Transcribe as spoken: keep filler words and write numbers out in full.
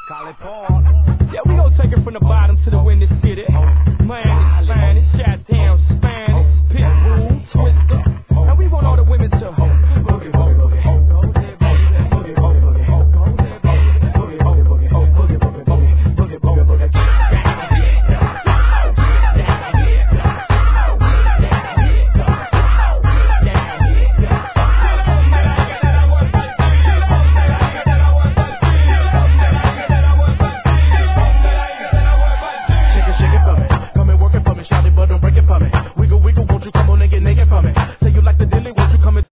Call it Paul. Yeah, we gon' take it from the bottom to the windy city. Miami's finest,